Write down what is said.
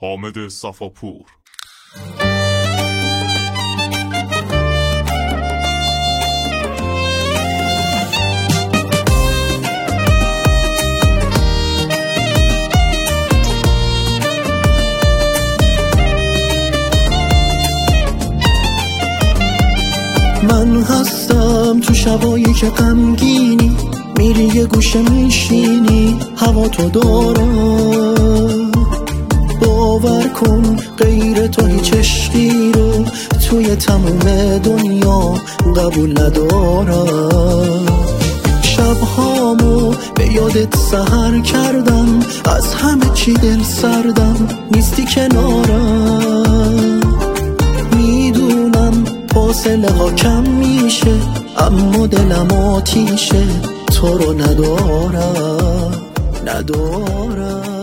حامد صفاپور. من هستم تو شبایی که غمگینی، میری یه گوشه میشینی، هوا تو دارم. باور کن غیر تو هیچ عشقی رو توی تموم دنیا قبول ندارم. شبهامو به یادت سحر کردم، از همه چی دل سردم، نیستی کنارم. میدونم فاصله ها کم میشه، اما دلم آتیشه، تو رو ندارم.